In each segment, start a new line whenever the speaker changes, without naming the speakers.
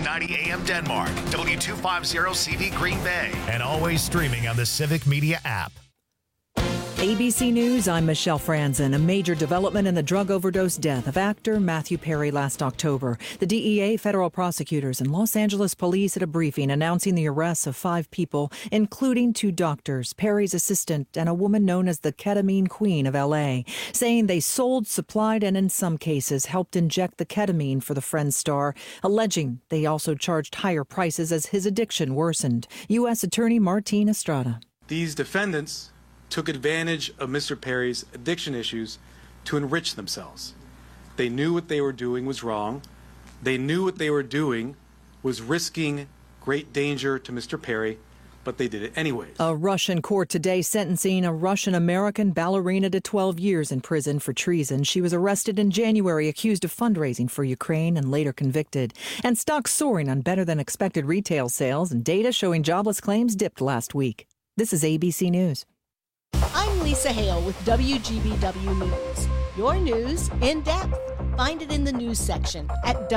790 AM Denmark, W250CV Green Bay, and always streaming on the Civic Media app.
ABC News, I'm Michelle Franzen. A major development in the drug overdose death of actor Matthew Perry last October. The DEA, federal prosecutors, and Los Angeles police at a briefing announcing the arrests of 5 people, including 2 doctors, Perry's assistant, and a woman known as the ketamine queen of L.A., saying they sold, supplied, and in some cases helped inject the ketamine for the Friends star, alleging they also charged higher prices as his addiction worsened. U.S. Attorney Martin Estrada.
These defendants took advantage of Mr. Perry's addiction issues to enrich themselves. They knew what they were doing was wrong. They knew what they were doing was risking great danger to Mr. Perry, but they did it anyways.
A Russian court today sentencing a Russian-American ballerina to 12 years in prison for treason. She was arrested in January, accused of fundraising for Ukraine, and later convicted. And stocks soaring on better-than-expected retail sales, and data showing jobless claims dipped last week. This is ABC News.
I'm Lisa Hale with WGBW News. Your news in depth. Find it in the news section at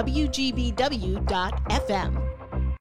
WGBW.FM.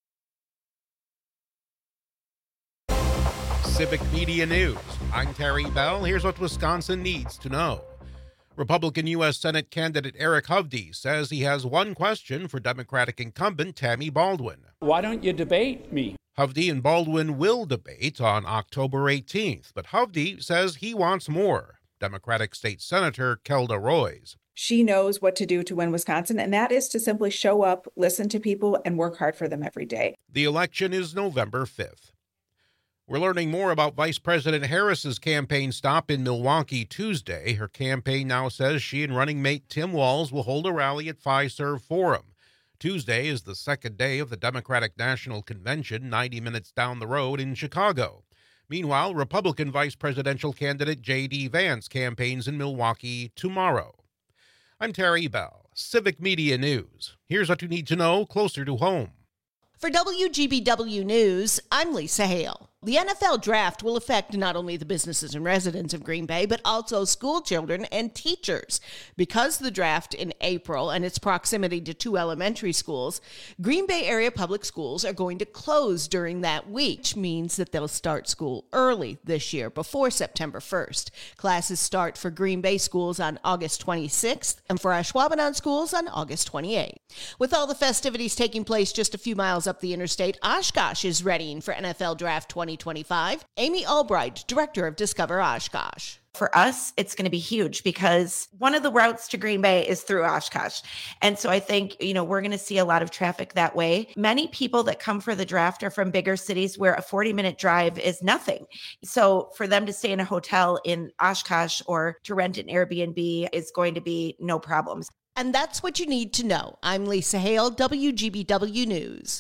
Civic Media News. I'm Terry Bell. Here's what Wisconsin needs to know. Republican U.S. Senate candidate Eric Hovde says he has one question for Democratic incumbent Tammy Baldwin.
Why don't you debate me?
Hovde and Baldwin will debate on October 18th, but Hovde says he wants more. Democratic State Senator Kelda Roys.
She knows what to do to win Wisconsin, and that is to simply show up, listen to people, and work hard for them every day.
The election is November 5th. We're learning more about Vice President Harris's campaign stop in Milwaukee Tuesday. Her campaign now says she and running mate Tim Walz will hold a rally at Fiserv Forum. Tuesday is the second day of the Democratic National Convention, 90 minutes down the road in Chicago. Meanwhile, Republican vice presidential candidate J.D. Vance campaigns in Milwaukee tomorrow. I'm Terry Bell, Civic Media News. Here's what you need to know closer to home.
For WGBW News, I'm Lisa Hale. The NFL draft will affect not only the businesses and residents of Green Bay, but also school children and teachers. Because the draft in April and its proximity to 2 elementary schools, Green Bay area public schools are going to close during that week, which means that they'll start school early this year, before September 1st. Classes start for Green Bay schools on August 26th and for Ashwaubenon schools on August 28th. With all the festivities taking place just a few miles up the interstate, Oshkosh is readying for NFL Draft 2025. Amy Albright, Director of Discover Oshkosh.
For us, it's going to be huge because one of the routes to Green Bay is through Oshkosh. And so I think, we're going to see a lot of traffic that way. Many people that come for the draft are from bigger cities where a 40-minute drive is nothing. So for them to stay in a hotel in Oshkosh or to rent an Airbnb is going to be no problems.
And that's what you need to know. I'm Lisa Hale, WGBW News.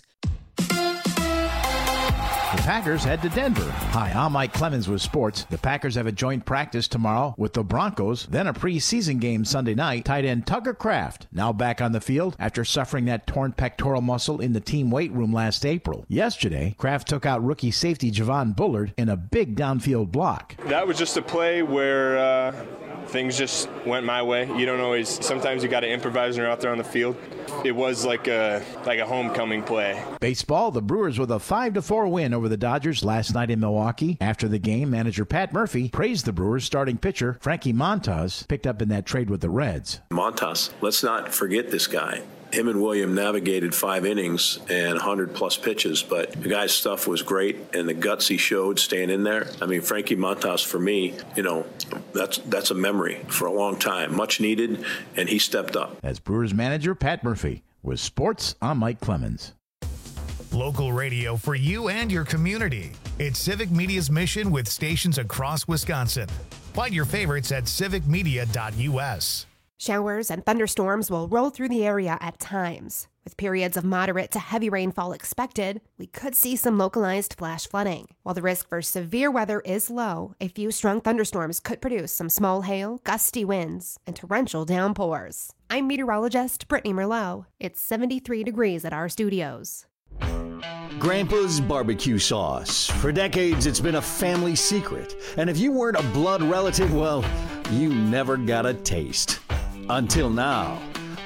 The Packers head to Denver. Hi, I'm Mike Clemens with sports. The Packers have a joint practice tomorrow with the Broncos, then a preseason game Sunday night. Tight end Tucker Kraft now back on the field after suffering that torn pectoral muscle in the team weight room last April. Yesterday, Kraft took out rookie safety Javon Bullard in a big downfield block.
That was just a play where things just went my way. You don't always, sometimes you got to improvise when you're out there on the field. It was like a homecoming play.
Baseball, the Brewers with a 5-4 win over the Dodgers last night in Milwaukee. After the game, manager Pat Murphy praised the Brewers starting pitcher Frankie Montas, picked up in that trade with the Reds.
Montas, let's not forget this guy. Him and William navigated 5 innings and 100-plus pitches, but the guy's stuff was great, and the guts he showed staying in there. I mean, Frankie Montas, for me, that's a memory for a long time. Much needed, and he stepped up.
As Brewers manager Pat Murphy. With sports, I'm Mike Clemens.
Local radio for you and your community. It's Civic Media's mission with stations across Wisconsin. Find your favorites at civicmedia.us.
Showers and thunderstorms will roll through the area at times. With periods of moderate to heavy rainfall expected, we could see some localized flash flooding. While the risk for severe weather is low, a few strong thunderstorms could produce some small hail, gusty winds, and torrential downpours. I'm meteorologist Brittany Merlot. It's 73 degrees at our studios.
Grandpa's barbecue sauce. For decades, it's been a family secret. And if you weren't a blood relative, well, you never got a taste. Until now.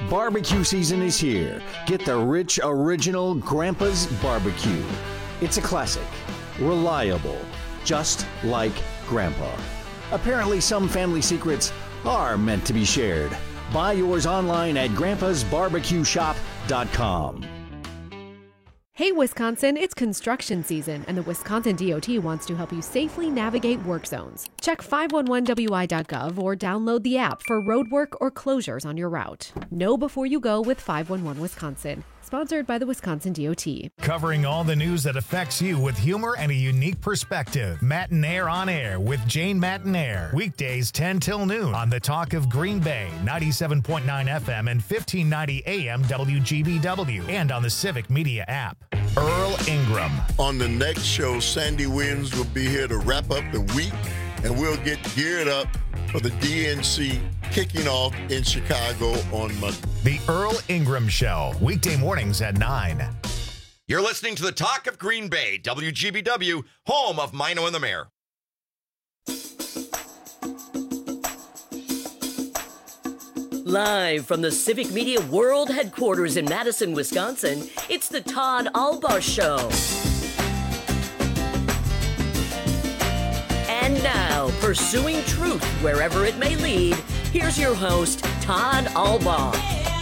Barbecue season is here. Get the rich, original Grandpa's Barbecue. It's a classic, reliable, just like Grandpa. Apparently, some family secrets are meant to be shared. Buy yours online at grandpasbarbecueshop.com.
Hey, Wisconsin, it's construction season, and the Wisconsin DOT wants to help you safely navigate work zones. Check 511wi.gov or download the app for road work or closures on your route. Know before you go with 511 Wisconsin. Sponsored by the Wisconsin DOT.
Covering all the news that affects you with humor and a unique perspective. Mattinaire on Air with Jane Mattinaire. Weekdays 10 till noon on the Talk of Green Bay, 97.9 FM and 1590 AM WGBW, and on the Civic Media app. Earl Ingram.
On the next show, Sandy Williams will be here to wrap up the week, and we'll get geared up for the DNC kicking off in Chicago on Monday.
The Earl Ingram Show, weekday mornings at 9.
You're listening to the Talk of Green Bay, WGBW, home of Mino and the Mayor.
Live from the Civic Media World Headquarters in Madison, Wisconsin, it's the Todd Albaugh Show. And now, pursuing truth wherever it may lead, here's your host, Todd Albaugh.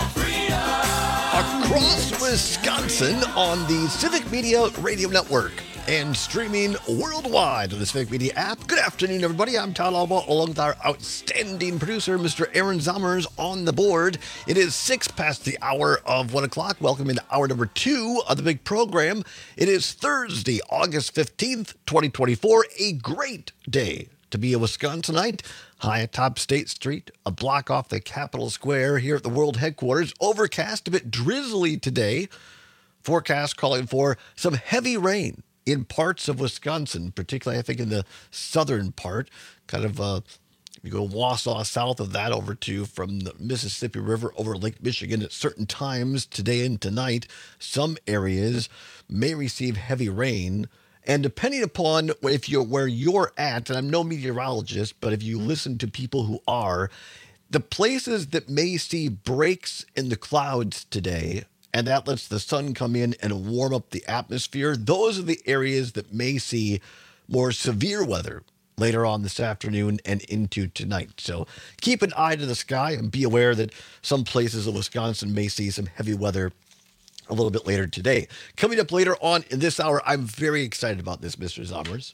Across Wisconsin on the Civic Media Radio Network and streaming worldwide on the Civic Media app. Good afternoon, everybody. I'm Todd Albaugh, along with our outstanding producer, Mr. Aaron Zommers, on the board. It is 6 past the hour of 1 o'clock. Welcome into hour number 2 of the big program. It is Thursday, August 15th, 2024. A great day to be a Wisconsinite. High atop State Street, a block off the Capitol Square here at the World Headquarters. Overcast, a bit drizzly today. Forecast calling for some heavy rain in parts of Wisconsin, particularly I think in the southern part, kind of you go Wausau south of that over to from the Mississippi River over Lake Michigan at certain times today and tonight. Some areas may receive heavy rain. And depending upon where you're at, and I'm no meteorologist, but if you listen to people who are, the places that may see breaks in the clouds today, and that lets the sun come in and warm up the atmosphere, those are the areas that may see more severe weather later on this afternoon and into tonight. So keep an eye to the sky and be aware that some places of Wisconsin may see some heavy weather a little bit later today. Coming up later on in this hour, I'm very excited about this, Mr. Zommers.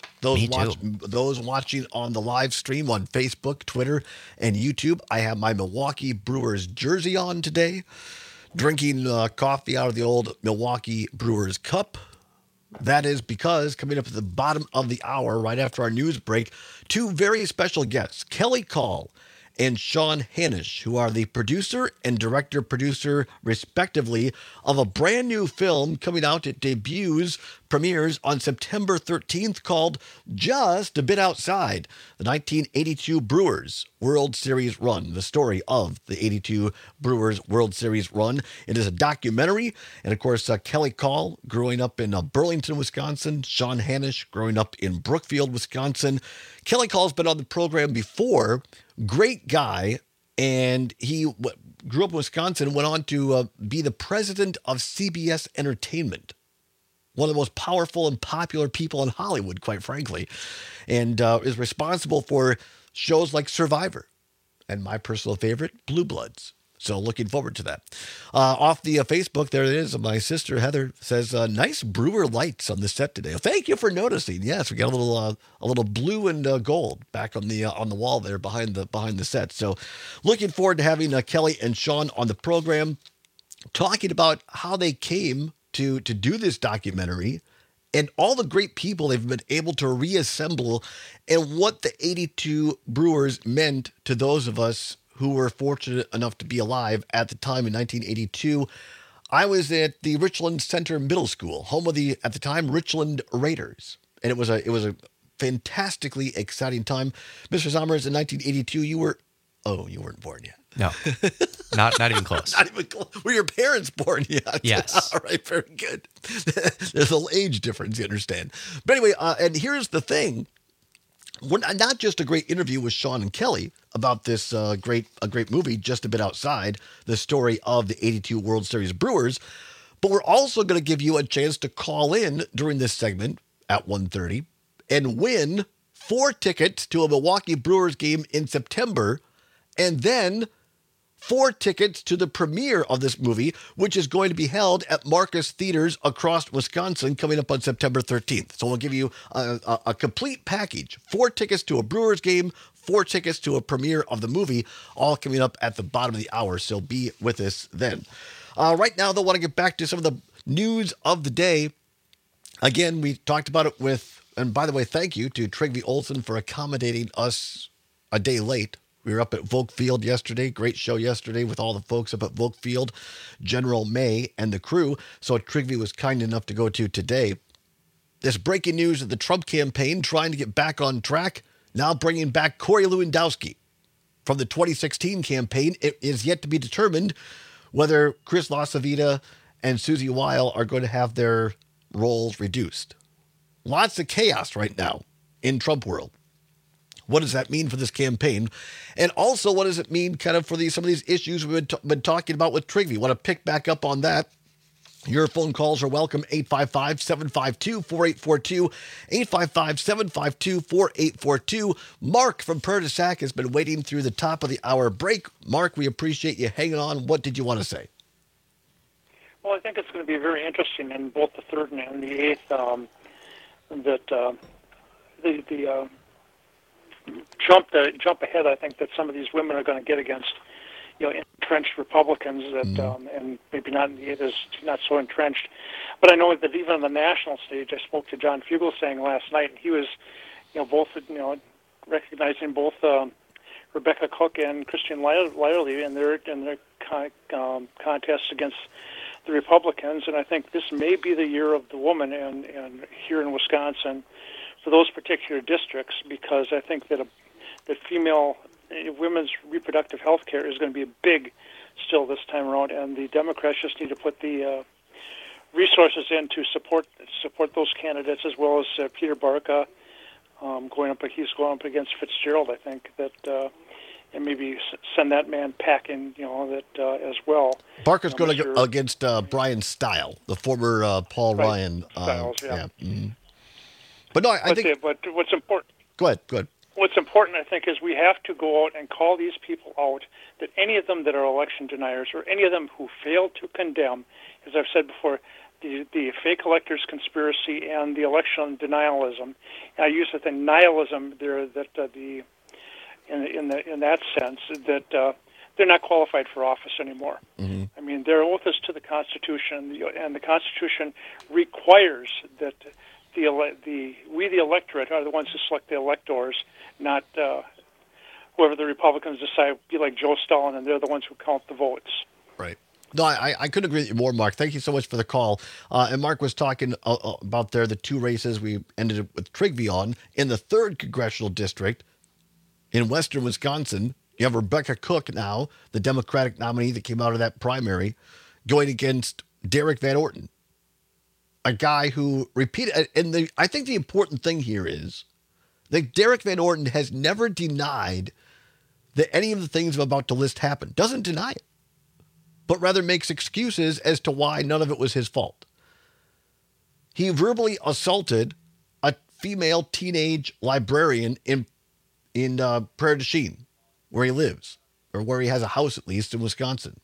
Those watching on the live stream on Facebook, Twitter, and YouTube, I have my Milwaukee Brewers jersey on today, drinking coffee out of the old Milwaukee Brewers cup. That is because coming up at the bottom of the hour, right after our news break, two very special guests, Kelly Call and Sean Hanisch, who are the producer and director-producer, respectively, of a brand new film coming out. It premieres on September 13th, called Just a Bit Outside, the 1982 Brewers World Series run, the story of the 82 Brewers World Series run. It is a documentary, and of course, Kelly Call, growing up in Burlington, Wisconsin, Sean Hanisch, growing up in Brookfield, Wisconsin. Kelly Call's been on the program before. Great guy, and he grew up in Wisconsin and went on to be the president of CBS Entertainment, one of the most powerful and popular people in Hollywood, quite frankly, and is responsible for shows like Survivor and my personal favorite, Blue Bloods. So looking forward to that. Off the Facebook, there it is. My sister Heather says, "Nice Brewer lights on the set today." Well, thank you for noticing. Yes, we got a little blue and gold back on the wall there behind the set. So looking forward to having Kelly and Sean on the program, talking about how they came to do this documentary and all the great people they've been able to reassemble, and what the 82 Brewers meant to those of us who were fortunate enough to be alive at the time in 1982. I was at the Richland Center Middle School, home of the, at the time, Richland Raiders. And it was a fantastically exciting time. Mr. Zommers, in 1982, you weren't born yet.
No, not even close.
Not even close. Were your parents born yet?
Yes.
All right, very good. There's a little age difference, you understand. But anyway, and here's the thing. not just a great interview with Sean and Kelly about this great movie, Just a Bit Outside, the story of the 82 World Series Brewers, but we're also going to give you a chance to call in during this segment at 1:30 and win 4 tickets to a Milwaukee Brewers game in September, and then 4 tickets to the premiere of this movie, which is going to be held at Marcus Theaters across Wisconsin coming up on September 13th. So we'll give you a complete package, 4 tickets to a Brewers game, 4 tickets to a premiere of the movie, all coming up at the bottom of the hour. So be with us then. Right now, though, I want to get back to some of the news of the day. Again, we talked about it with, and by the way, thank you to Trygve Olsen for accommodating us a day late. We were up at Volk Field yesterday. Great show yesterday with all the folks up at Volk Field, General May and the crew. So Trygve was kind enough to go to today. This breaking news of the Trump campaign trying to get back on track, now bringing back Corey Lewandowski from the 2016 campaign. It is yet to be determined whether Chris LaCivita and Susie Weil are going to have their roles reduced. Lots of chaos right now in Trump world. What does that mean for this campaign? And also, what does it mean kind of for some of these issues we've been talking about with Trygve? Want to pick back up on that? Your phone calls are welcome, 855-752-4842, 855-752-4842. Mark from Perdisac has been waiting through the top of the hour break. Mark, we appreciate you hanging on. What did you want to say?
Well, I think it's going to be very interesting in both the 3rd and the 8th the jump ahead. I think that some of these women are going to get against, entrenched Republicans that, and maybe not in the 8th is not so entrenched. But I know that even on the national stage, I spoke to John Fugelsang last night, and he was, both, recognizing both Rebecca Cook and Christian Lyerly in their contests against the Republicans, and I think this may be the year of the woman, and here in Wisconsin, for those particular districts, because I think that women's reproductive health care is going to be big still this time around, and the Democrats just need to put the resources in to support those candidates, as well as Peter Barca going up against Fitzgerald. I think that and maybe send that man packing, as well.
Barker's going to go against Brian Stile, the former Paul Ryan.
Stiles, yeah.
Mm-hmm. But no, I think.
But what's important?
Go ahead.
What's important, I think, is we have to go out and call these people out. That any of them that are election deniers, or any of them who fail to condemn, as I've said before, the fake electors conspiracy and the election denialism. I use the nihilism there in that sense that they're not qualified for office anymore.
Mm-hmm.
I mean, their oath is to the Constitution, and the Constitution requires that we the electorate are the ones who select the electors, not whoever the Republicans decide be like Joe Stalin, and they're the ones who count the votes.
Right. No, I couldn't agree with you more, Mark. Thank you so much for the call. And Mark was talking about the 2 races we ended up with Trygve on. In the 3rd congressional district in western Wisconsin, you have Rebecca Cook now, the Democratic nominee that came out of that primary, going against Derek Van Orton, a guy who repeated. And I think the important thing here is that Derek Van Orton has never denied that any of the things I'm about to list happened. Doesn't deny it, but rather makes excuses as to why none of it was his fault. He verbally assaulted a female teenage librarian in Prairie du Chien, where he lives, or where he has a house at least in Wisconsin,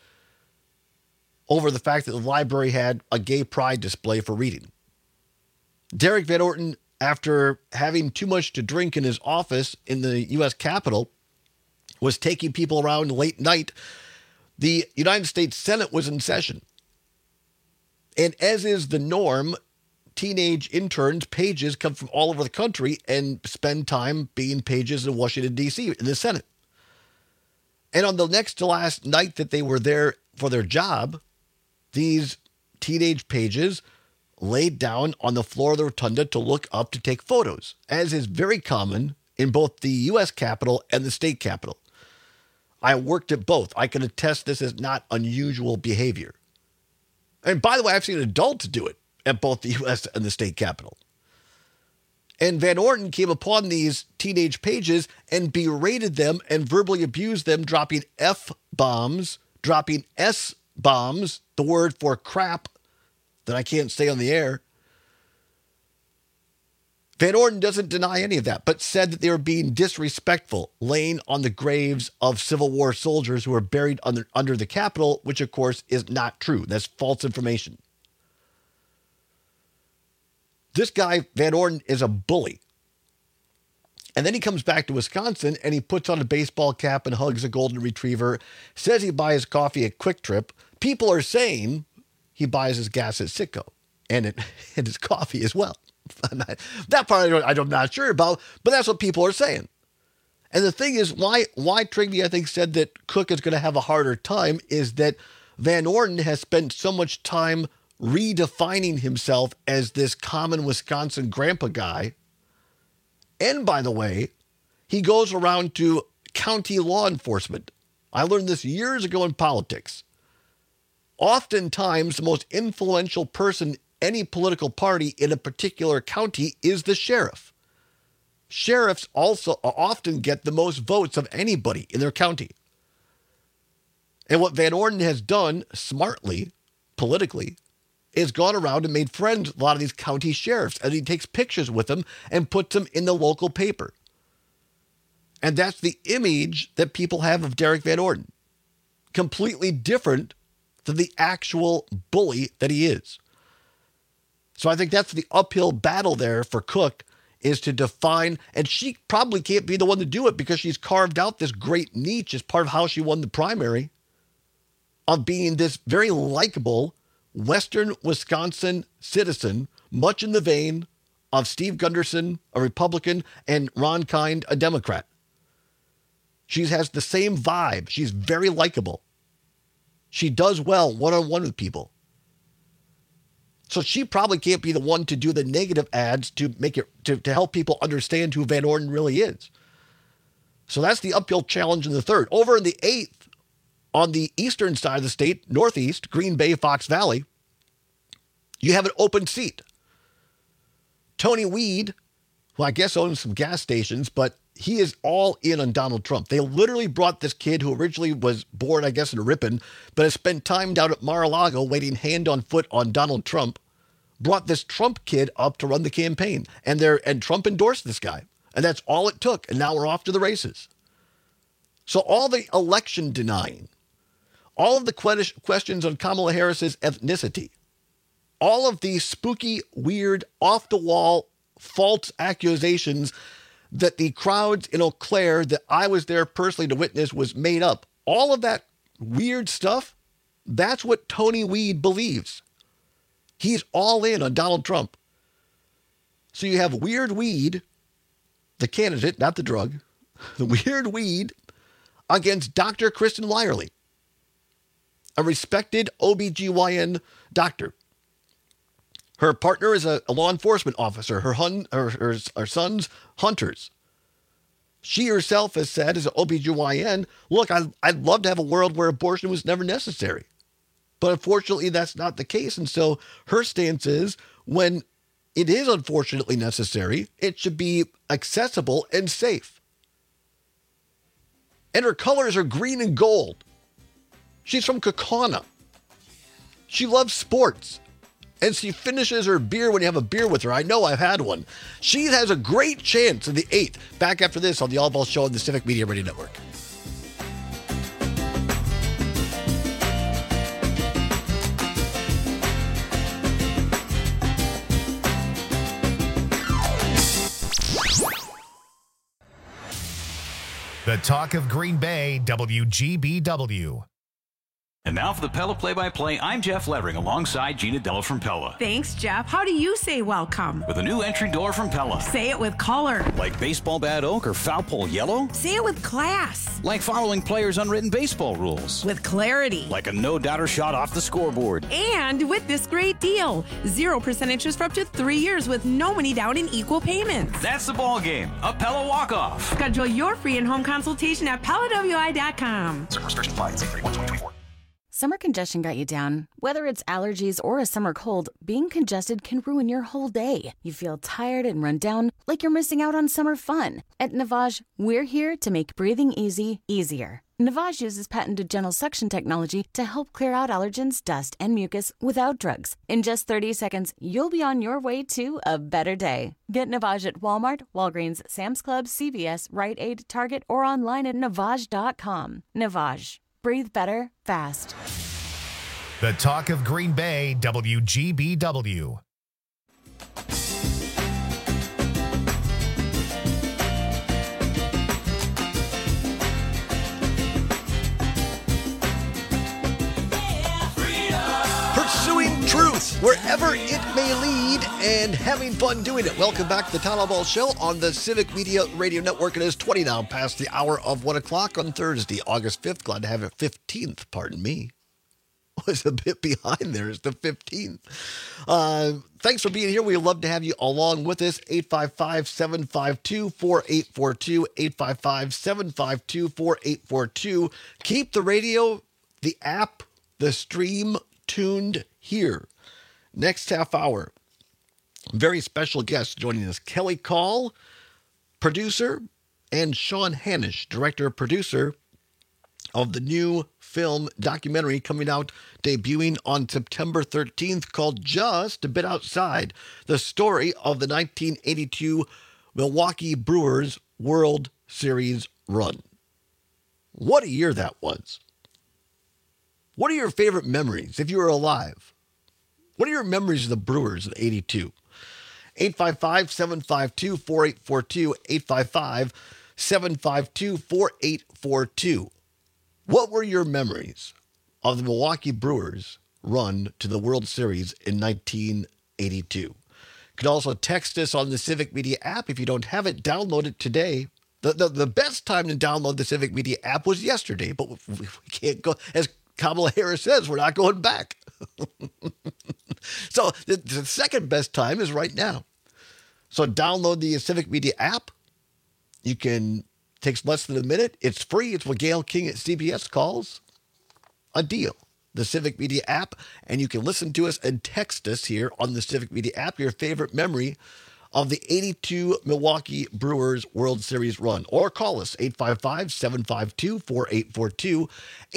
over the fact that the library had a gay pride display for reading. Derek Van Orton, after having too much to drink in his office in the U.S. Capitol, was taking people around late night. The United States Senate was in session. And as is the norm, teenage interns, pages, come from all over the country and spend time being pages in Washington, D.C., in the Senate. And on the next to last night that they were there for their job, these teenage pages laid down on the floor of the rotunda to look up to take photos, as is very common in both the U.S. Capitol and the state Capitol. I worked at both. I can attest this is not unusual behavior. And by the way, I've seen adults do it at both the U.S. and the state Capitol. And Van Orden came upon these teenage pages and berated them and verbally abused them, dropping F-bombs, dropping S-bombs, the word for crap that I can't say on the air. Van Orden doesn't deny any of that, but said that they were being disrespectful, laying on the graves of Civil War soldiers who were buried under the Capitol, which, of course, is not true. That's false information. This guy, Van Orden, is a bully. And then he comes back to Wisconsin, and he puts on a baseball cap and hugs a golden retriever, says he buys coffee at Quick Trip. People are saying he buys his gas at Citgo and his coffee as well. That part I'm not sure about, but that's what people are saying. And the thing is, why Trigney, I think, said that Cook is going to have a harder time is that Van Orden has spent so much time redefining himself as this common Wisconsin grandpa guy. And by the way, he goes around to county law enforcement. I learned this years ago in politics. Oftentimes, the most influential person any political party in a particular county is the sheriff. Sheriffs also often get the most votes of anybody in their county. And what Van Orden has done smartly, politically, is gone around and made friends with a lot of these county sheriffs, and he takes pictures with them and puts them in the local paper. And that's the image that people have of Derek Van Orden. Completely different than the actual bully that he is. So I think that's the uphill battle there for Cook, is to define, and she probably can't be the one to do it because she's carved out this great niche as part of how she won the primary, of being this very likable Western Wisconsin citizen, much in the vein of Steve Gunderson, a Republican, and Ron Kind, a Democrat. She has the same vibe. She's very likable. She does well one-on-one with people. So she probably can't be the one to do the negative ads to make it to help people understand who Van Orden really is. So that's the uphill challenge in the third. Over in the eighth, on the eastern side of the state, northeast, Green Bay, Fox Valley, you have an open seat. Tony Weed, who I guess owns some gas stations, but he is all in on Donald Trump. They literally brought this kid who originally was born, I guess, in Ripon, but has spent time down at Mar-a-Lago waiting hand on foot on Donald Trump, brought this Trump kid up to run the campaign. And Trump endorsed this guy. And that's all it took. And now we're off to the races. So all the election denying, all of the questions on Kamala Harris's ethnicity, all of these spooky, weird, off-the-wall, false accusations that the crowds in Eau Claire that I was there personally to witness was made up. All of that weird stuff, that's what Tony Weed believes. He's all in on Donald Trump. So you have Weird Weed, the candidate, not the drug, the Weird Weed against Dr. Kristen Lyerly, a respected OBGYN doctor. Her partner is a law enforcement officer. Her son's hunters. She herself has said as an OBGYN, look, I'd love to have a world where abortion was never necessary. But unfortunately, that's not the case. And so her stance is when it is unfortunately necessary, it should be accessible and safe. And her colors are green and gold. She's from Kaukauna. She loves sports. And she finishes her beer when you have a beer with her. I know, I've had one. She has a great chance in the 8th. Back after this on the All Ball Show on the Civic Media Radio Network.
The Talk of Green Bay, WGBW.
And now for the Pella Play-by-Play, I'm Jeff Levering alongside Gina Della from Pella.
Thanks, Jeff. How do you say welcome?
With a new entry door from Pella.
Say it with color.
Like baseball bat oak or foul pole yellow?
Say it with class.
Like following players' unwritten baseball rules.
With clarity.
Like a no-doubter shot off the scoreboard.
And with this great deal, 0% interest for up to 3 years with no money down in equal payments.
That's the ball game. A Pella walk-off.
Schedule your free in-home consultation at PellaWI.com.
Certain restrictions apply. See 31/2024.
Summer congestion got you down. Whether it's allergies or a summer cold, being congested can ruin your whole day. You feel tired and run down, like you're missing out on summer fun. At Navage, we're here to make breathing easy, easier. Navage uses patented gentle suction technology to help clear out allergens, dust, and mucus without drugs. In just 30 seconds, you'll be on your way to a better day. Get Navage at Walmart, Walgreens, Sam's Club, CVS, Rite Aid, Target, or online at Navage.com. Navage. Breathe better, fast.
The Talk of Green Bay, WGBW.
Pursuing truth wherever it may lead and having fun doing it. Welcome back to the Tyler Ball Show on the Civic Media Radio Network. It is 20 now past the hour of 1 o'clock on Thursday, August 5th. Glad to have it 15th, pardon me. Was a bit behind there. It's the 15th. Thanks for being here. We'd love to have you along with us. 855-752-4842. 855-752-4842. Keep the radio, the app, the stream tuned here. Next half hour, very special guest joining us. Kelly Call, producer, and Sean Hanish, director-producer of the new film documentary coming out, debuting on September 13th, called Just a Bit Outside, the story of the 1982 Milwaukee Brewers World Series run. What a year that was. What are your favorite memories if you were alive? What are your memories of the Brewers in 82? 855-752-4842, 855-752-4842. What were your memories of the Milwaukee Brewers run to the World Series in 1982? You can also text us on the Civic Media app. If you don't have it, download it today. The best time to download the Civic Media app was yesterday, but we can't go, as Kamala Harris says, we're not going back. So the second best time is right now. So download the Civic Media app. You can, takes less than a minute. It's free. It's what Gail King at CBS calls a deal. The Civic Media app, and you can listen to us and text us here on the Civic Media app your favorite memory of the 82 Milwaukee Brewers World Series run. Or call us, 855-752-4842,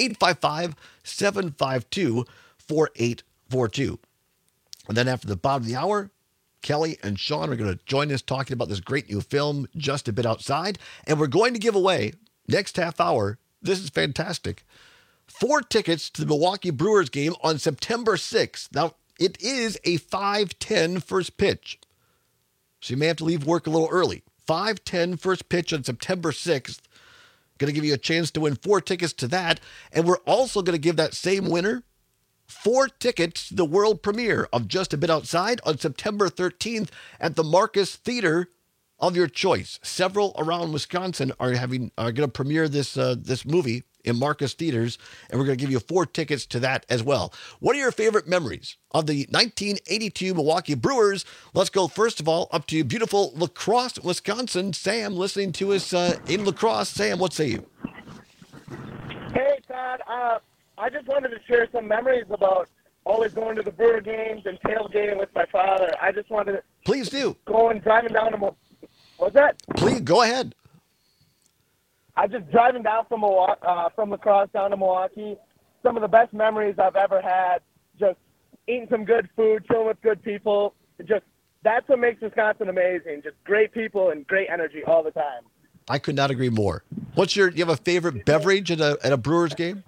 855-752-4842. And then after the bottom of the hour, Kelly and Sean are going to join us talking about this great new film, Just a Bit Outside. And we're going to give away, next half hour, this is fantastic, 4 tickets to the Milwaukee Brewers game on September 6th. Now, it is a 5:10 first pitch, so you may have to leave work a little early. 5:10 first pitch on September 6th. Going to give you a chance to win 4 tickets to that. And we're also going to give that same winner 4 tickets to the world premiere of Just a Bit Outside on September 13th at the Marcus Theater of your choice. Several around Wisconsin are going to premiere this movie in Marcus Theaters, and we're going to give you 4 tickets to that as well. What are your favorite memories of the 1982 Milwaukee Brewers? Let's go, first of all, up to beautiful La Crosse, Wisconsin. Sam, listening to us in La Crosse. Sam, what say you?
Hey, Todd. I just wanted to share some memories about always going to the Brewer games and tailgating with my father. I just wanted to...
Please do.
Driving down to... What's that?
Please, go ahead.
I just driving down from La Crosse down to Milwaukee. Some of the best memories I've ever had. Just eating some good food, chilling with good people. That's what makes Wisconsin amazing. Just great people and great energy all the time.
I could not agree more. Do you have a favorite beverage at a Brewers game?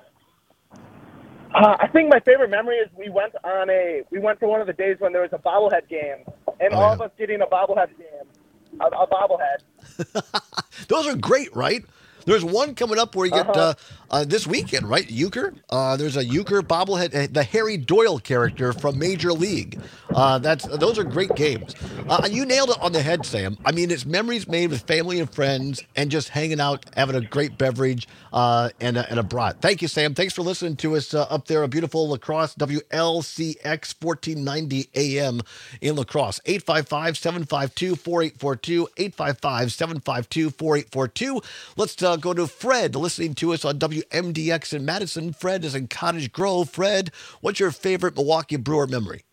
I think my favorite memory is we went for one of the days when there was a bobblehead game, and all of us getting a bobblehead game. A bobblehead.
Those are great, right? There's one coming up where you get this weekend, right? Euchre. There's a Euchre bobblehead, the Harry Doyle character from Major League. Those are great games. You nailed it on the head, Sam. I mean, it's memories made with family and friends, and just hanging out, having a great beverage and a brat. Thank you, Sam. Thanks for listening to us up there. A beautiful La Crosse, WLCX 1490 AM in La Crosse. 855-752-4842. 855-752-4842. Let's go to Fred, listening to us on WMDX in Madison. Fred is in Cottage Grove. Fred, what's your favorite Milwaukee Brewer memory?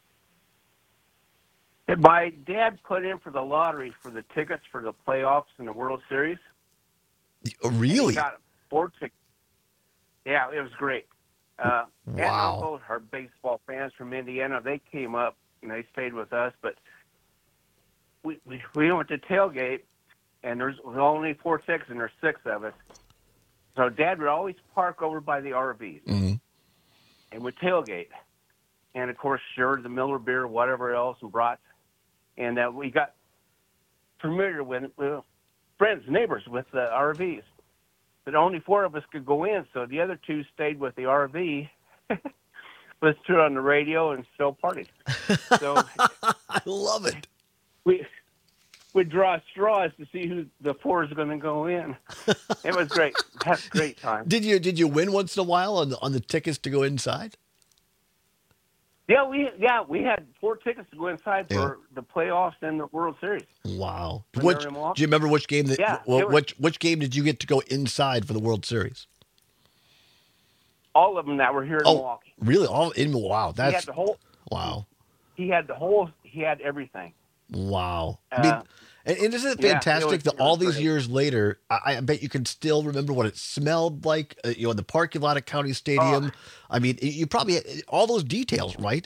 My dad put in for the lottery for the tickets for the playoffs and the World Series.
Really?
He got 4 tickets. Yeah, it was great. Aunt and uncle are baseball fans from Indiana. They came up and they stayed with us, but we went to tailgate, and there's only 4 tickets, and there's 6 of us. So Dad would always park over by the RVs, and would tailgate, and of course, sure, the Miller beer, whatever else, and brats, and we got familiar with friends, neighbors with the RVs. But only 4 of us could go in, so the other 2 stayed with the RV, listened to it on the radio, and still partied. So
I love it.
We'd draw straws to see who the 4 is going to go in. It was great. Had a great time.
Did you win once in a while on the tickets to go inside?
Yeah, we had 4 tickets to go inside for the playoffs and the World Series.
Wow.
Do you
remember which game which game did you get to go inside for the World Series?
All of them that were here in Milwaukee.
Really? All in Milwaukee? Wow.
He had the whole.
Wow.
He had everything.
Wow. I mean, and isn't it fantastic that all these years later, I bet you can still remember what it smelled like, in the parking lot at County Stadium. I mean, you probably had all those details, right?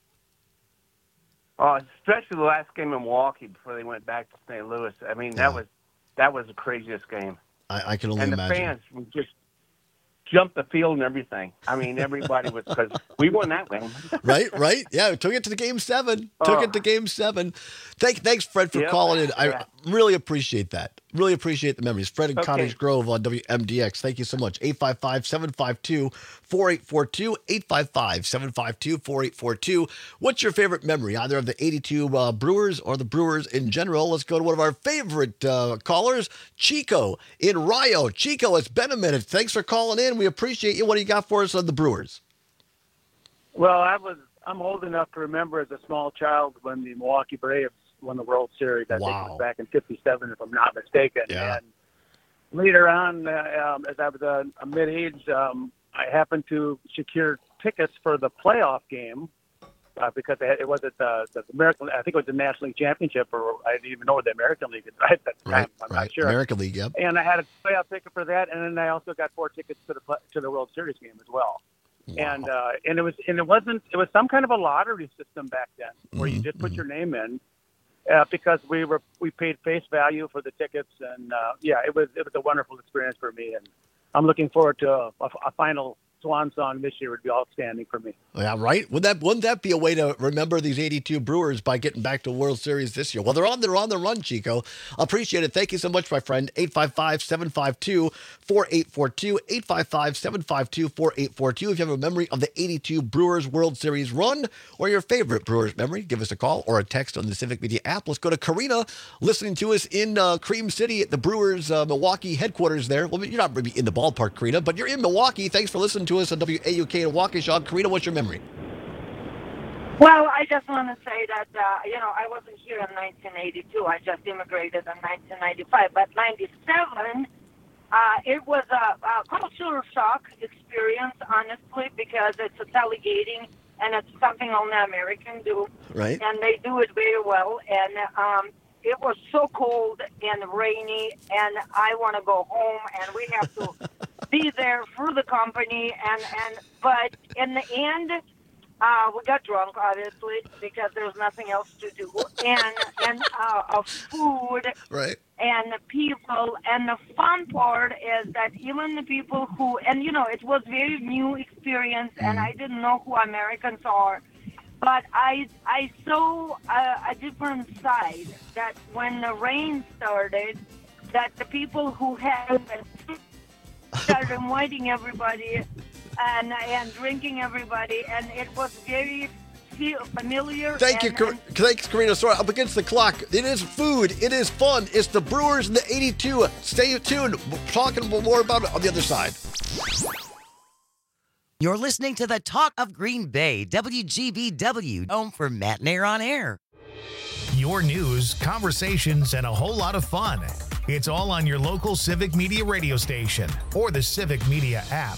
Especially the last game in Milwaukee before they went back to St. Louis. I mean, that was the craziest game.
I can only imagine.
And the fans would just jump the field and everything. I mean, everybody was, because we won that game.
Right. Yeah, took it to the Game 7. Thanks, Fred, for calling in. I really appreciate that. Really appreciate the memories. Fred in Cottage Grove on WMDX. Thank you so much. 855-752-4842. 855-752-4842. What's your favorite memory, either of the 82 Brewers or the Brewers in general? Let's go to one of our favorite callers, Chico in Rio. Chico, it's been a minute. Thanks for calling in. We appreciate you. What do you got for us on the Brewers?
Well, I'm old enough to remember as a small child when the Milwaukee Braves won the World Series. I think it was back in '57, if I'm not mistaken.
Yeah.
And later on, as I was a mid-age, I happened to secure tickets for the playoff game because it was at the American. I think it was the National League Championship, or I didn't even know what the American League is at that time. I'm not sure.
American League, yep.
And I had a playoff ticket for that, and then I also got 4 tickets to the World Series game as well. Wow. And it was some kind of a lottery system back then where you just put your name in because we paid face value for the tickets, and it was a wonderful experience for me, and I'm looking forward to a final swan song this year. Would be outstanding for me.
Yeah, right. Wouldn't that be a way to remember these 82 Brewers by getting back to World Series this year? Well, they're on the run, Chico. Appreciate it. Thank you so much, my friend. 855-752-4842. 855-752-4842. If you have a memory of the 82 Brewers World Series run or your favorite Brewers memory, give us a call or a text on the Civic Media app. Let's go to Karina, listening to us in Cream City at the Brewers Milwaukee headquarters there. Well, you're not really in the ballpark, Karina, but you're in Milwaukee. Thanks for listening to us on WAUK in Waukesha. Karina, what's your memory?
Well, I just want to say that, I wasn't here in 1982. I just immigrated in 1995. But 97, it was a cultural shock experience, honestly, because it's a tailgating, and it's something only Americans do.
Right.
And they do it very well. And it was so cold and rainy, and I want to go home, and we have to be there for the company. But in the end, we got drunk, obviously, because there's nothing else to do, and food,
right,
and the people, and the fun part is that even the people who, and it was very new experience, and I didn't know who Americans are, but I saw a different side, that when the rain started, that the people who had started inviting everybody and drinking everybody, and it was very familiar.
Thanks, Karina. Sorry, up against the clock. It is food. It is fun. It's the Brewers and the 82. Stay tuned. We're talking more about it on the other side.
You're listening to the Talk of Green Bay, WGBW, home for Matt and Air on Air.
your news, conversations, and a whole lot of fun. It's all on your local Civic Media radio station or the Civic Media app.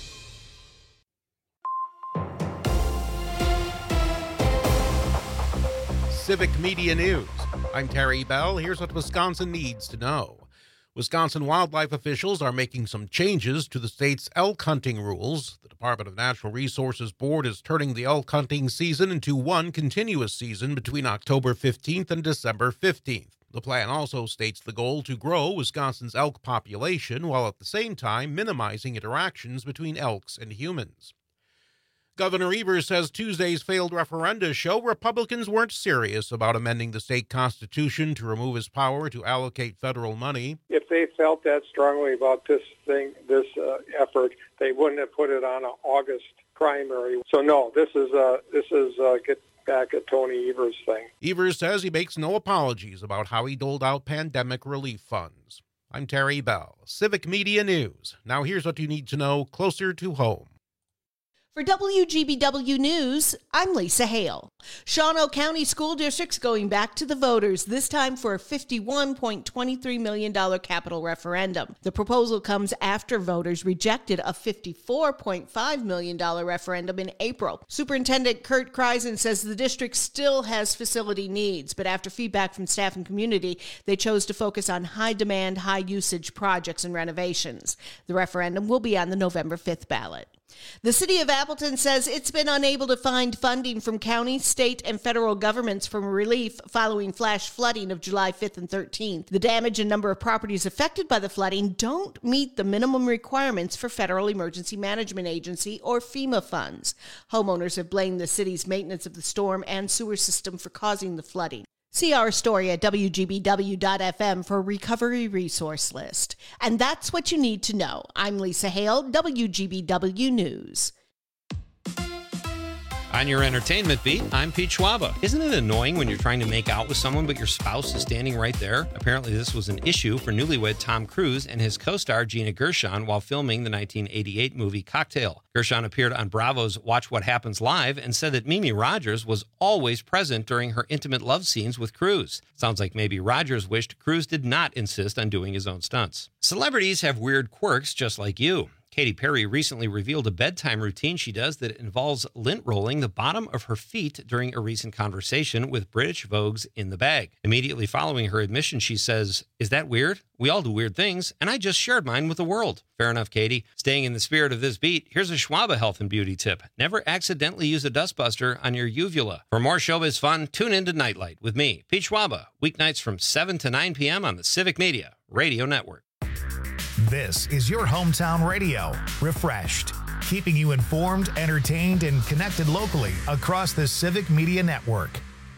Civic Media News. I'm Terry Bell. Here's what Wisconsin needs to know. Wisconsin wildlife officials are making some changes to the state's elk hunting rules. The Department of Natural Resources Board is turning the elk hunting season into one continuous season between October 15th and December 15th. The plan also states the goal to grow Wisconsin's elk population while at the same time minimizing interactions between elks and humans. Governor Evers says Tuesday's failed referenda show Republicans weren't serious about amending the state constitution to remove his power to allocate federal money.
If they felt that strongly about this effort, they wouldn't have put it on an August primary. So no, this is get back at Tony Evers thing.
Evers says he makes no apologies about how he doled out pandemic relief funds. I'm Terry Bell, Civic Media News. Now here's what you need to know closer to home.
For WGBW News, I'm Lisa Hale. Shawano County School District's going back to the voters, this time for a $51.23 million capital referendum. The proposal comes after voters rejected a $54.5 million referendum in April. Superintendent Kurt Kreisen says the district still has facility needs, but after feedback from staff and community, they chose to focus on high-demand, high-usage projects and renovations. The referendum will be on the November 5th ballot. The city of Appleton says it's been unable to find funding from county, state, and federal governments for relief following flash flooding of July 5th and 13th. The damage and number of properties affected by the flooding don't meet the minimum requirements for Federal Emergency Management Agency or FEMA funds. Homeowners have blamed the city's maintenance of the storm and sewer system for causing the flooding. See our story at WGBW.FM for a recovery resource list. And that's what you need to know. I'm Lisa Hale, WGBW News.
On your entertainment beat, I'm Pete Schwaba. Isn't it annoying when you're trying to make out with someone but your spouse is standing right there? Apparently this was an issue for newlywed Tom Cruise and his co-star Gina Gershon while filming the 1988 movie Cocktail. Gershon appeared on Bravo's Watch What Happens Live and said that Mimi Rogers was always present during her intimate love scenes with Cruise. Sounds like maybe Rogers wished Cruise did not insist on doing his own stunts. Celebrities have weird quirks just like you. Katy Perry recently revealed a bedtime routine she does that involves lint rolling the bottom of her feet during a recent conversation with British Vogue's In the Bag. Immediately following her admission, she says, "Is that weird? We all do weird things, and I just shared mine with the world." Fair enough, Katy. Staying in the spirit of this beat, here's a Schwaba health and beauty tip. Never accidentally use a dustbuster on your uvula. For more showbiz fun, tune into Nightlight with me, Pete Schwaba, weeknights from 7 to 9 p.m. on the Civic Media Radio Network.
This is your hometown radio, refreshed, keeping you informed, entertained, and connected locally across the Civic Media Network.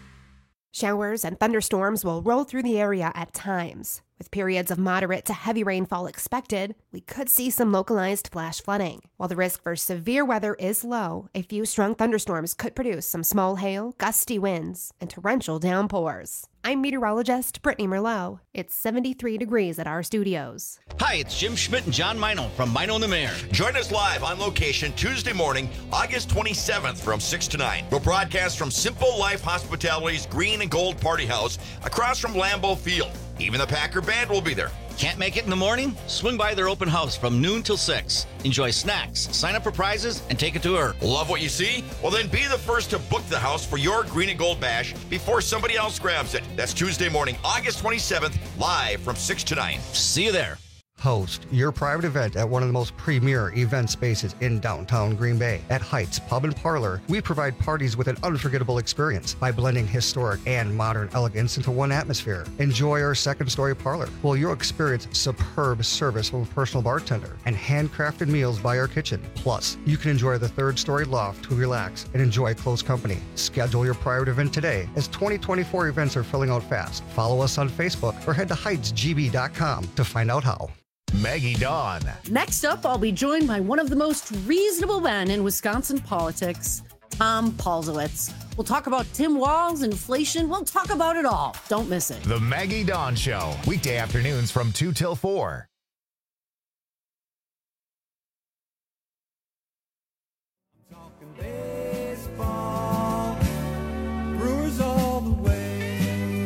Showers and thunderstorms will roll through the area at times. With periods of moderate to heavy rainfall expected, we could see some localized flash flooding. While the risk for severe weather is low, a few strong thunderstorms could produce some small hail, gusty winds, and torrential downpours. I'm meteorologist Brittany Merlot. It's 73 degrees at our studios.
Hi, it's Jim Schmidt and John Mino from Mino and the Mayor.
Join us live on location Tuesday morning, August 27th from 6 to 9. We'll broadcast from Simple Life Hospitality's Green and Gold Party House across from Lambeau Field. Even the Packer Band will be there.
Can't make it in the morning? Swing by their open house from noon till 6. Enjoy snacks, sign up for prizes, and take a tour.
Love what you see? Well, then be the first to book the house for your Green and Gold Bash before somebody else grabs it. That's Tuesday morning, August 27th, live from 6 to 9.
See you there.
Host your private event at one of the most premier event spaces in downtown Green Bay. At Heights Pub and Parlor, we provide parties with an unforgettable experience by blending historic and modern elegance into one atmosphere. Enjoy our second-story parlor, where you'll experience superb service from a personal bartender and handcrafted meals by our kitchen. Plus, you can enjoy the third-story loft to relax and enjoy close company. Schedule your private event today, as 2024 events are filling out fast. Follow us on Facebook or head to heightsgb.com to find out how.
Maggie Dawn.
Next up, I'll be joined by one of the most reasonable men in Wisconsin politics, Tom Paulzowitz. We'll talk about Tim Walz, inflation. We'll talk about it all. Don't miss it.
The Maggie Dawn Show, weekday afternoons from 2 till 4.
Baseball, Brewers all the way.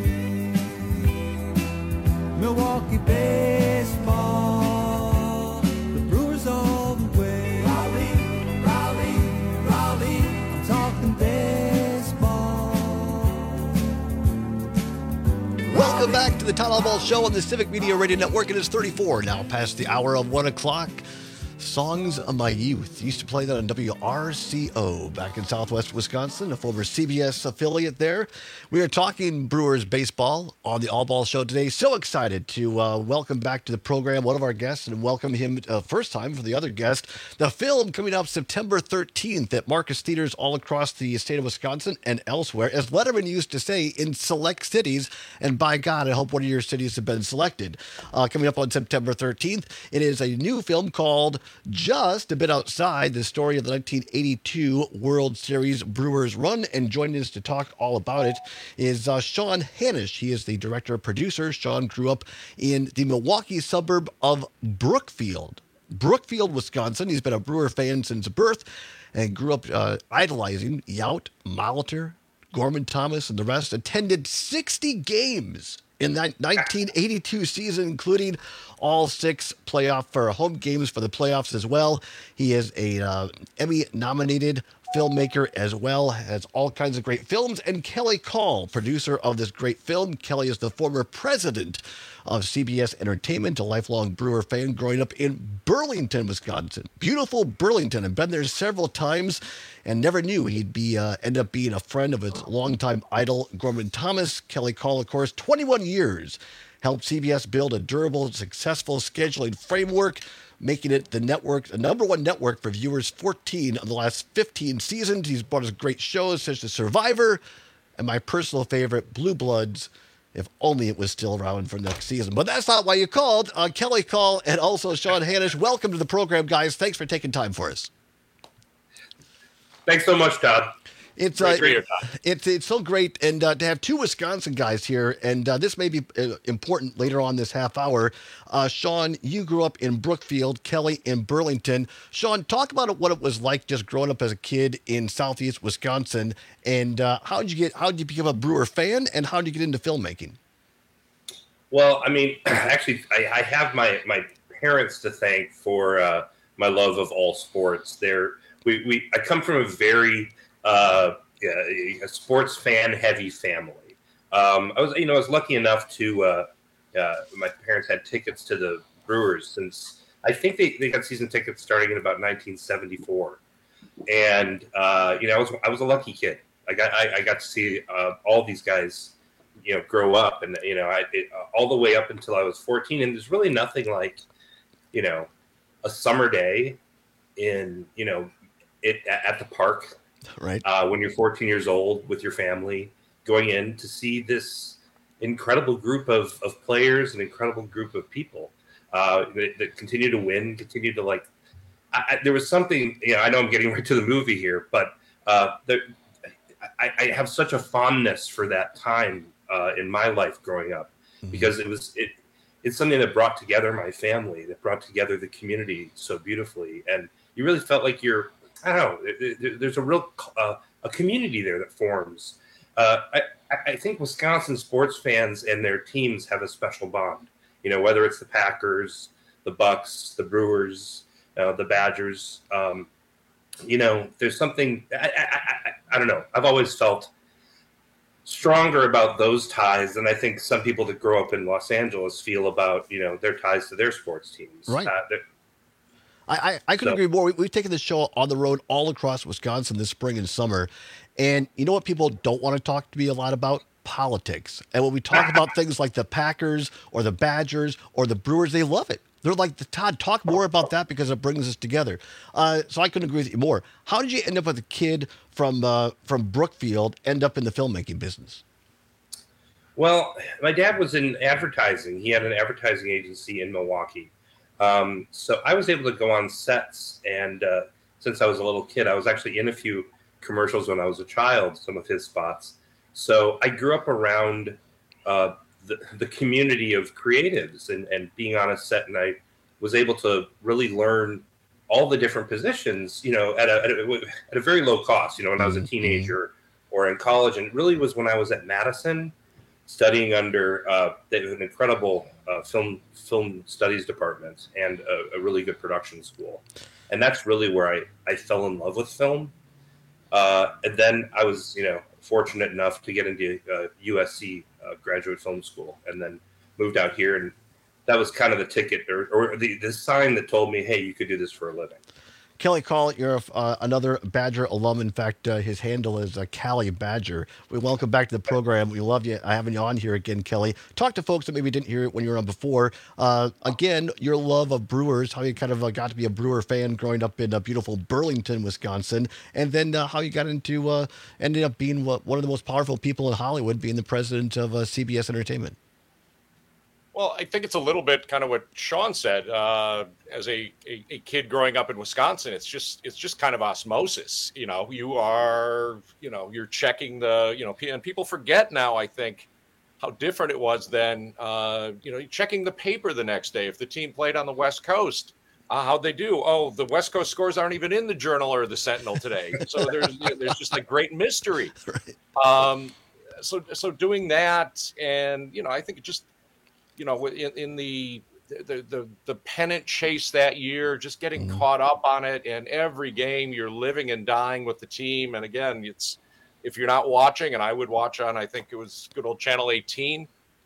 Welcome back to the Todd Albaugh Show on the Civic Media Radio Network. It is 34, now past the hour of 1 o'clock. Songs of My Youth. Used to play that on WRCO back in Southwest Wisconsin, a former CBS affiliate there. We are talking Brewers baseball on the Albaugh Show today. So excited to welcome back to the program one of our guests and welcome him first time for the other guest. The film coming up September 13th at Marcus Theaters all across the state of Wisconsin and elsewhere. As Letterman used to say, in select cities. And by God, I hope one of your cities have been selected. Coming up on September 13th, it is a new film called Just a Bit Outside, the story of the 1982 World Series Brewers run. And joining us to talk all about it is Sean Hanisch. He is the director-producer. Sean grew up in the Milwaukee suburb of Brookfield, Wisconsin. He's been a Brewer fan since birth and grew up idolizing Yount, Molitor, Gorman Thomas, and the rest. Attended 60 games in that 1982 season, including all 6 playoff for home games for the playoffs as well. He is a Emmy-nominated filmmaker as well, has all kinds of great films. And Kelly Call, producer of this great film. Kelly is the former president of CBS Entertainment, a lifelong Brewer fan growing up in Burlington, Wisconsin. Beautiful Burlington. I've been there several times and never knew he'd be end up being a friend of his longtime idol, Gorman Thomas. Kelly Call, of course, 21 years, helped CBS build a durable, successful scheduling framework, making it the number one network for viewers 14 of the last 15 seasons. He's brought us great shows such as Survivor and my personal favorite, Blue Bloods, if only it was still around for next season. But that's not why you called. Kelly Call and also Sean Hanisch, welcome to the program, guys. Thanks for taking time for us.
Thanks so much, Todd.
It's so great, and to have 2 Wisconsin guys here, and this may be important later on this half hour. Sean, you grew up in Brookfield, Kelly in Burlington. Sean, talk about what it was like just growing up as a kid in Southeast Wisconsin, and how did you become a Brewer fan, and how did you get into filmmaking?
Well, I mean, actually, I have my parents to thank for my love of all sports. I come from a very a sports fan heavy family. I was lucky enough to my parents had tickets to the Brewers since I think they got season tickets starting in about 1974, and I was a lucky kid. I got to see all these guys grow up, and all the way up until I was 14. And there's really nothing like a summer day in at the park.
Right.
When you're 14 years old with your family, going in to see this incredible group of players, an incredible group of people that continue to win, continue to there was something, I know I'm getting right to the movie here, but I have such a fondness for that time in my life growing up, because it's something that brought together my family, that brought together the community so beautifully. And you really felt like I don't know, there's a real a community there that forms. I think Wisconsin sports fans and their teams have a special bond. Whether it's the Packers, the Bucks, the Brewers, the Badgers. There's something, I don't know. I've always felt stronger about those ties than I think some people that grow up in Los Angeles feel about, their ties to their sports teams.
Right. I couldn't agree more. We've taken this show on the road all across Wisconsin this spring and summer. And you know what people don't want to talk to me a lot about? Politics. And when we talk about things like the Packers or the Badgers or the Brewers, they love it. They're like, Todd, talk more about that because it brings us together. So I couldn't agree with you more. How did you end up with a kid from Brookfield end up in the filmmaking business?
Well, my dad was in advertising. He had an advertising agency in Milwaukee. So I was able to go on sets, and since I was a little kid, I was actually in a few commercials when I was a child, some of his spots. So I grew up around the community of creatives and being on a set, and I was able to really learn all the different positions, at a very low cost, when I was a teenager or in college. And it really was when I was at Madison studying under an incredible film studies department and a really good production school. And that's really where I fell in love with film. And then I was, fortunate enough to get into USC graduate film school, and then moved out here, and that was kind of the ticket or the sign that told me, hey, you could do this for a living.
Kelly Call, you're another Badger alum. In fact, his handle is Cali Badger. We welcome back to the program. We love you having you on here again, Kelly. Talk to folks that maybe didn't hear it when you were on before. Again, your love of Brewers, how you kind of got to be a Brewer fan growing up in beautiful Burlington, Wisconsin, and then how you got into ended up being one of the most powerful people in Hollywood, being the president of CBS Entertainment.
Well, I think it's a little bit kind of what Sean said. As a kid growing up in Wisconsin, it's just kind of osmosis. You're checking and people forget now, I think, how different it was then. Checking the paper the next day if the team played on the West Coast. How'd they do? Oh, the West Coast scores aren't even in the Journal or the Sentinel today. So there's just a great mystery. Right. So doing that, and I think it just. In the pennant chase that year, just getting caught up on it, and every game you're living and dying with the team. And again, if you're not watching, and I would watch on, I think it was good old Channel 18.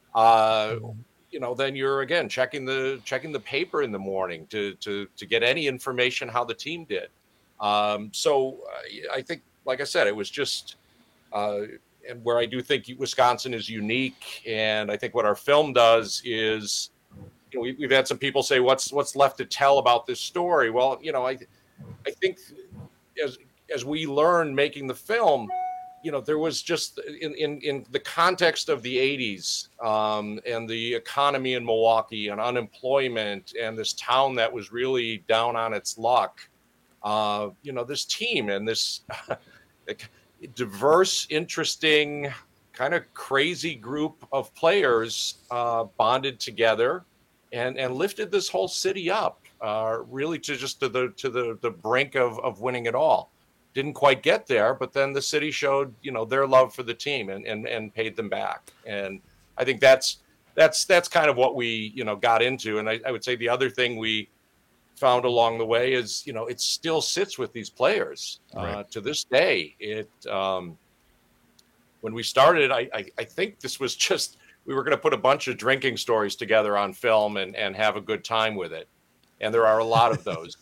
Then you're again checking the paper in the morning to get any information how the team did. So I think, like I said, it was just. And where I do think Wisconsin is unique, and I think what our film does is, we've had some people say, "What's left to tell about this story?" Well, I think as we learned making the film, there was just in the context of the '80s and the economy in Milwaukee and unemployment and this town that was really down on its luck, this team and this. Diverse, interesting, kind of crazy group of players bonded together and lifted this whole city up, really to the brink of winning it all. Didn't quite get there, but then the city showed their love for the team and paid them back. And I think that's kind of what we got into. And I would say the other thing we found along the way is it still sits with these players to this day. When we started, I think this was just we were going to put a bunch of drinking stories together on film and have a good time with it, and there are a lot of those.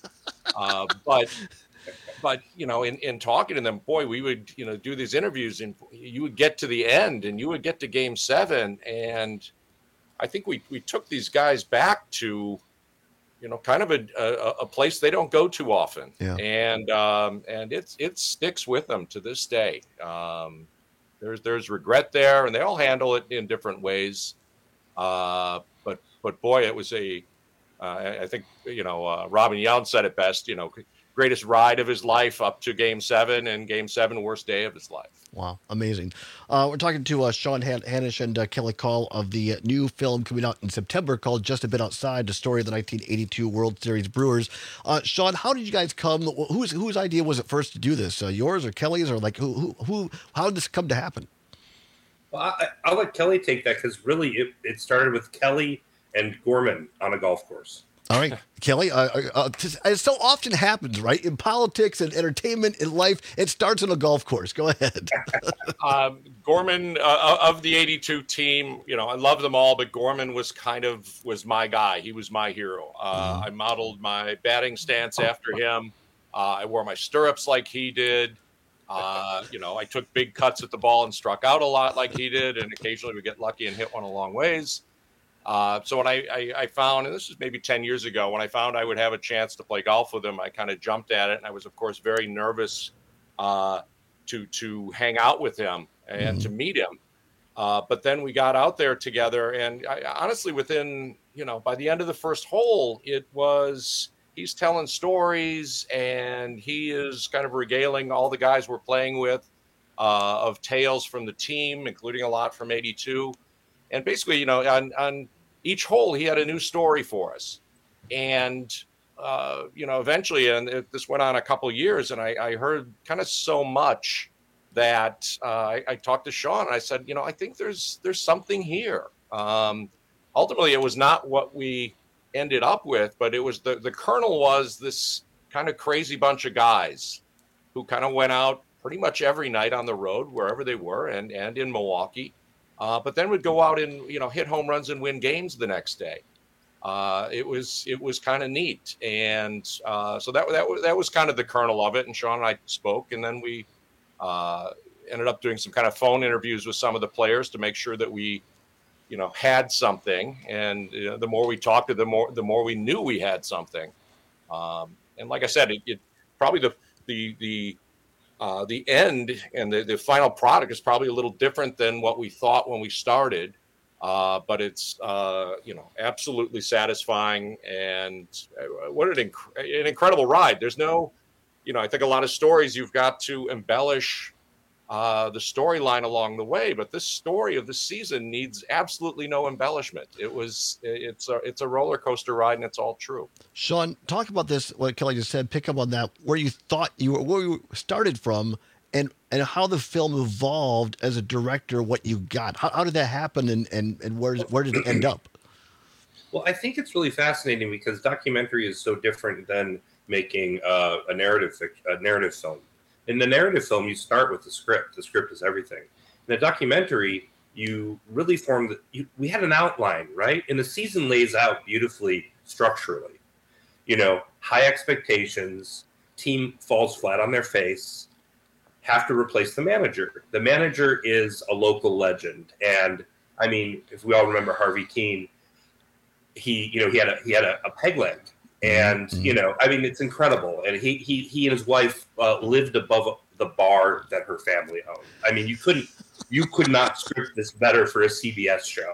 But in talking to them, boy, we would do these interviews, and you would get to the end, and you would get to Game 7, and I think we took these guys back to. Kind of a place they don't go too often, and it sticks with them to this day. There's regret there, and they all handle it in different ways. But boy, it was I think Robin Yount said it best. Greatest ride of his life up to Game 7, and Game 7 worst day of his life.
Wow, amazing. We're talking to Sean Hanisch and Kelly Call of the new film coming out in September called Just a Bit Outside, the story of the 1982 World Series Brewers. Sean, how did you guys come? Whose idea was it first to do this? Yours or Kelly's, or how did this come to happen?
Well, I'll let Kelly take that because really it started with Kelly and Gorman on a golf course.
All right, Kelly, as so often happens, right? In politics and entertainment, in life, it starts on a golf course. Go ahead.
Gorman of the 82 team, I love them all, but Gorman was my guy. He was my hero. I modeled my batting stance after him. I wore my stirrups like he did. I took big cuts at the ball and struck out a lot like he did, and occasionally we get lucky and hit one a long ways. So when I found, and this was maybe 10 years ago, when I found I would have a chance to play golf with him, I kind of jumped at it. And I was, of course, very nervous to hang out with him and to meet him. But then we got out there together. And honestly, within, by the end of the first hole, he's telling stories and he is kind of regaling all the guys we're playing with of tales from the team, including a lot from 82. And basically, on each hole, he had a new story for us. And, eventually, and this went on a couple of years, and I heard kind of so much that I talked to Sean, and I said, I think there's something here. Ultimately, it was not what we ended up with, but it was the kernel was this kind of crazy bunch of guys who kind of went out pretty much every night on the road, wherever they were, and in Milwaukee. but then would go out and, hit home runs and win games the next day. It was kind of neat. And so that was kind of the kernel of it. And Sean and I spoke, and then we ended up doing some kind of phone interviews with some of the players to make sure that we, had something. And the more we talked to them, the more we knew we had something. And like I said, it probably the end and the final product is probably a little different than what we thought when we started. But it's, absolutely satisfying, and what an incredible ride. There's no, I think a lot of stories you've got to embellish the storyline along the way, but this story of the season needs absolutely no embellishment. It's a roller coaster ride, and it's all true.
Sean, talk about this, what Kelly just said, pick up on that, where you started from, and how the film evolved as a director, what you got. How did that happen, and where did it end up?
Well, I think it's really fascinating because documentary is so different than making a narrative film. In the narrative film, you start with the script. The script is everything. In the documentary, you really we had an outline, right? And the season lays out beautifully structurally. High expectations, team falls flat on their face, have to replace the manager. The manager is a local legend. And I mean, if we all remember Harvey Keene, he had a peg leg. And, I mean, it's incredible. And he and his wife lived above the bar that her family owned. I mean, you could not script this better for a CBS show.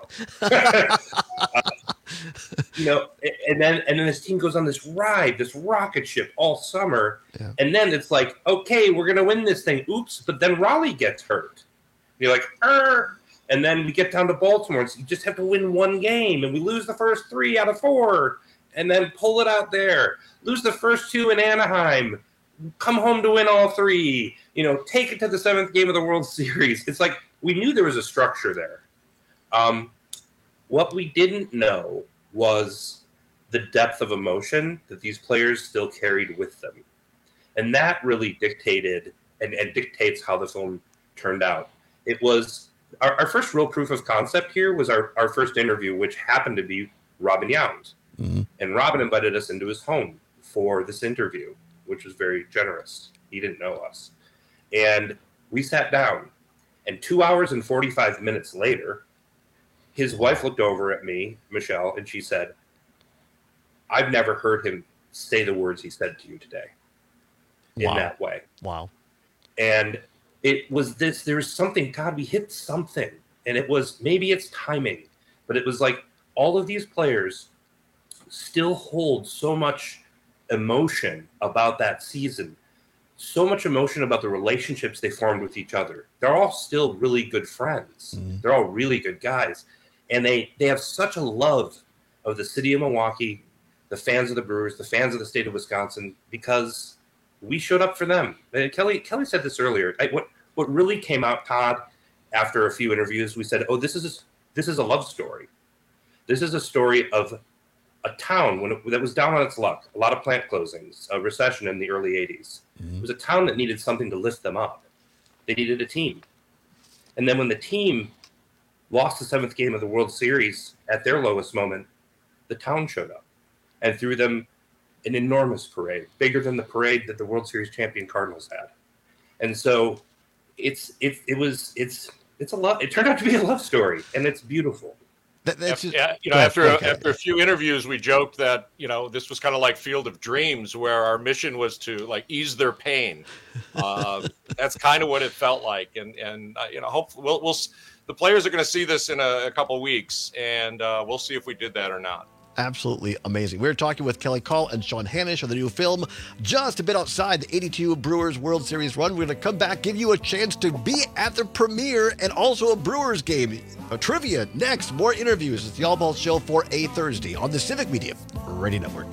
And then this team goes on this ride, this rocket ship all summer. Yeah. And then it's like, okay, we're going to win this thing. Oops. But then Raleigh gets hurt. You're like, and then we get down to Baltimore. And so you just have to win one game. And we lose the first 3 out of 4. And then pull it out there, lose the first 2 in Anaheim, come home to win all 3, take it to the 7th game of the World Series. It's like we knew there was a structure there. What we didn't know was the depth of emotion that these players still carried with them. And that really dictated and dictates how the film turned out. It was our first real proof of concept here was our first interview, which happened to be Robin Yount. Mm-hmm. And Robin invited us into his home for this interview, which was very generous. He didn't know us. And we sat down, and 2 hours and 45 minutes later, his wife looked over at me, Michelle, and she said, I've never heard him say the words he said to you today in that way.
Wow.
And it was there was something, God, we hit something. And it was, maybe it's timing, but it was like all of these players still hold so much emotion about that season, so much emotion about the relationships they formed with each other. They're all still really good friends. Mm-hmm. They're all really good guys. And they have such a love of the city of Milwaukee, the fans of the Brewers, the fans of the state of Wisconsin, because we showed up for them. And Kelly said this earlier. What really came out, Todd, after a few interviews, we said, this is a love story. This is a story of a town that was down on its luck, a lot of plant closings, a recession in the early 80s. Mm-hmm. It was a town that needed something to lift them up. They needed a team. And then when the team lost the 7th game of the World Series at their lowest moment, the town showed up and threw them an enormous parade, bigger than the parade that the World Series champion Cardinals had. And so it turned out to be a love story, and it's beautiful.
After a few interviews, we joked that this was kind of like Field of Dreams, where our mission was to ease their pain. That's kind of what it felt like, and hopefully the players are going to see this in a couple of weeks, and we'll see if we did that or not.
Absolutely amazing. We're talking with Kelly Call and Sean Hanisch of the new film, just a bit outside the 82 Brewers World Series run. We're going to come back, give you a chance to be at the premiere and also a Brewers game. A trivia next, more interviews. It's the All Ball Show for a Thursday on the Civic Media Radio Network.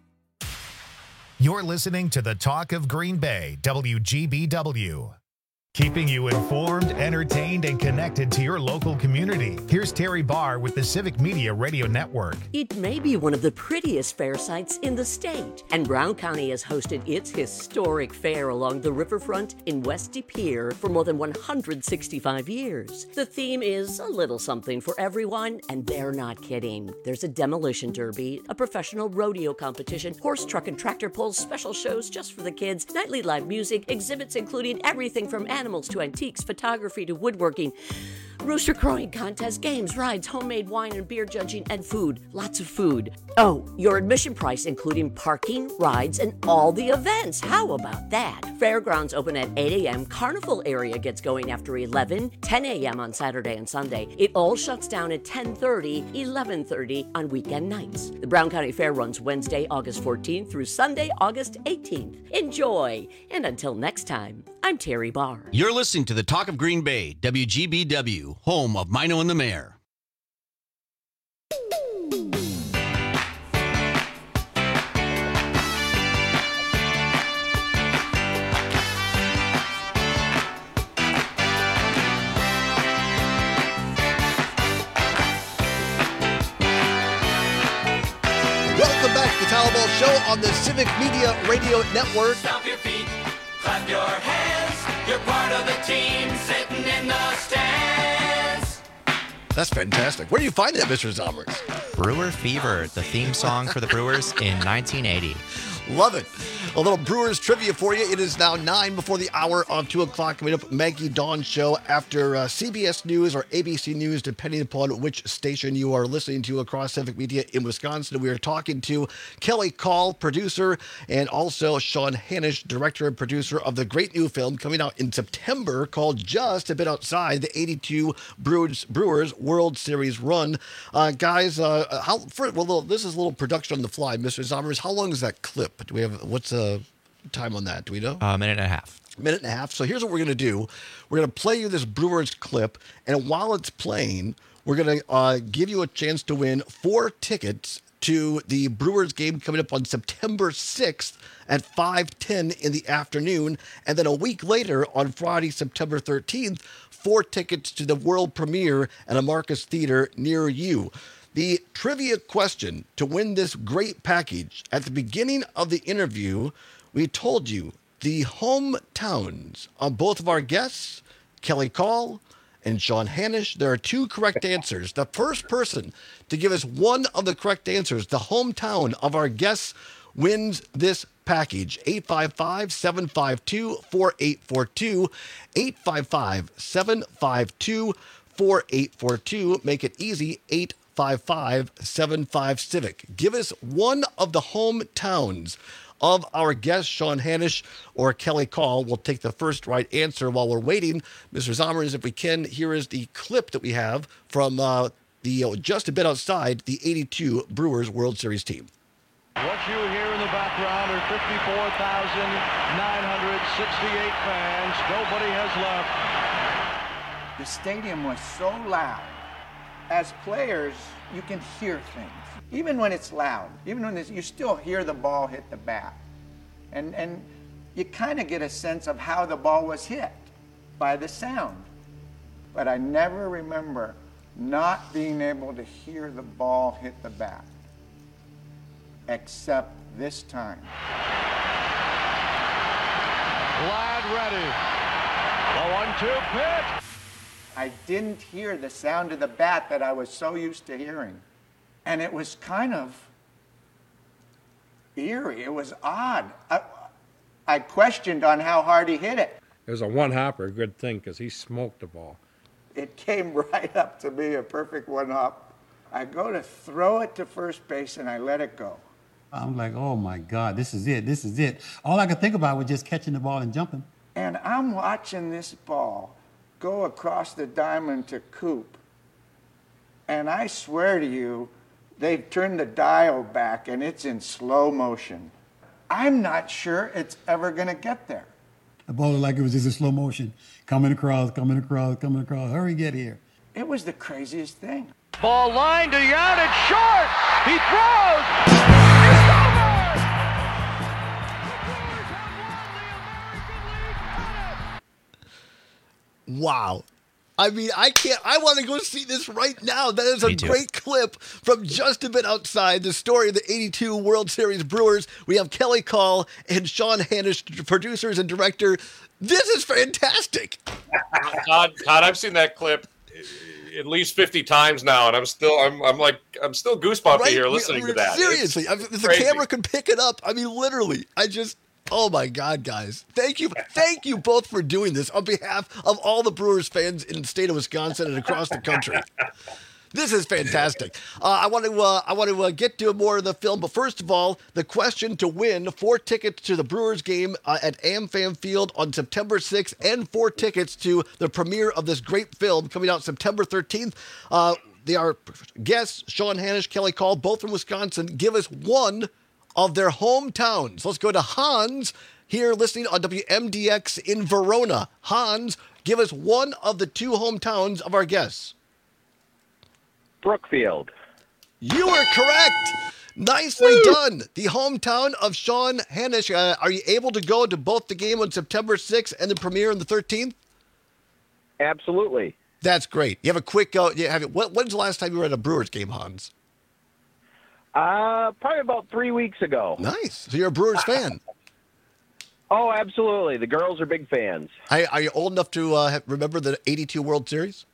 You're listening to the Talk of Green Bay, WGBW. keeping you informed, entertained, and connected to your local community. Here's Terry Barr with the Civic Media Radio Network.
It may be one of the prettiest fair sites in the state, and Brown County has hosted its historic fair along the riverfront in West De Pere for more than 165 years. The theme is a little something for everyone, and they're not kidding. There's a demolition derby, a professional rodeo competition, horse, truck, and tractor pulls, special shows just for the kids, nightly live music, exhibits including everything from animals to antiques, photography to woodworking, rooster crowing contest, games, rides, homemade wine and beer judging, and food. Lots of food. Oh, your admission price including parking, rides, and all the events. How about that? Fairgrounds open at 8 a.m. Carnival area gets going after 11, 10 a.m. on Saturday and Sunday. It all shuts down at 10:30, 11:30 on weekend nights. The Brown County Fair runs Wednesday, August 14th through Sunday, August 18th. Enjoy! And until next time, I'm Terry Barr.
You're listening to the Talk of Green Bay, WGBW, home of Mino and the Mayor.
Welcome back to the Talbot Show on the Civic Media Radio Network.
Stomp your feet, clap your hands. You're part of the team sitting in the stands.
That's fantastic. Where do you find that, Mr. Zommers?
Brewer Fever, the theme song for the Brewers in 1980.
Love it. A little Brewers trivia for you. It is now 9 before the hour on 2 o'clock. Coming up, Maggie Dawn Show after CBS News or ABC News, depending upon which station you are listening to across Civic Media in Wisconsin. We are talking to Kelly Call, producer, and also Sean Hanisch, director and producer of the great new film coming out in September called Just a Bit Outside, the 82 Brewers World Series run. Guys, this is a little production on the fly. Mr. Zommers, how long is that clip? Do we have, what's the time on that? Do we know?
A minute and a half.
Minute and a half. So here's what we're going to do. We're going to play you this Brewers clip, and while it's playing, we're going to give you a chance to win 4 tickets to the Brewers game coming up on September 6th at 5:10 in the afternoon. And then a week later, on Friday, September 13th, 4 tickets to the world premiere at a Marcus Theater near you. The trivia question to win this great package: at the beginning of the interview, we told you the hometowns of both of our guests, Kelly Call and Sean Hanisch. There are 2 correct answers. The first person to give us one of the correct answers, the hometown of our guests, wins this package. 855-752-4842. 855-752-4842. Make it easy. 855-75-CIVIC. Give us one of the hometowns of our guest, Sean Hanisch or Kelly Call. We'll take the first right answer while we're waiting. Mr. Zommers, if we can, here is the clip that we have from the Just a Bit Outside, the 82 Brewers World Series team.
What you hear in the background are 54,968 fans. Nobody has left.
The stadium was so loud. As players, you can hear things. Even when it's loud, even when you still hear the ball hit the bat. And you kind of get a sense of how the ball was hit by the sound. But I never remember not being able to hear the ball hit the bat. Except this time.
Glad ready. The 1-2 pitch.
I didn't hear the sound of the bat that I was so used to hearing. And it was kind of eerie. It was odd. I questioned on how hard he hit it.
It was a one-hopper, a good thing, because he smoked the ball.
It came right up to me, a perfect one-hop. I go to throw it to first base, and I let it go.
I'm like, oh, my God, this is it, this is it. All I could think about was just catching the ball and jumping.
And I'm watching this ball go across the diamond to Coop. And I swear to you, they've turned the dial back, and it's in slow motion. I'm not sure it's ever going to get there.
The ball looked like it was just in slow motion. Coming across, coming across, coming across. Hurry, get here.
It was the craziest thing.
Ball lined to out, it's short. He throws. It's over.
Wow. I mean, I want to go see this right now. That is a great clip from Just a Bit Outside, the story of the 82 World Series Brewers. We have Kelly Call and Sean Hanish, producers and director. This is fantastic.
Todd, I've seen that clip at least 50 times now, and I'm still goosebumpy here listening to that.
Seriously, if the camera could pick it up, I mean, literally, oh my God, guys. Thank you both for doing this on behalf of all the Brewers fans in the state of Wisconsin and across the country. This is fantastic. I want to get to more of the film, but first of all, the question to win 4 tickets to the Brewers game at AmFam Field on September 6th and 4 tickets to the premiere of this great film coming out September 13th. They are guests, Sean Hanish, Kelly Call, both from Wisconsin. Give us one of their hometowns. Let's go to Hans here listening on WMDX in Verona. Hans, give us one of the 2 hometowns of our guests.
Brookfield.
You are correct. Nicely done. The hometown of Sean Hanish. Are you able to go to both the game on September 6th and the premiere on the 13th?
Absolutely.
That's great. You have a quick when's the last time you were at a Brewers game, Hans?
Probably about 3 weeks ago.
Nice. So you're a Brewers fan.
Oh, absolutely. The girls are big fans.
Are you old enough to remember the 82 World Series?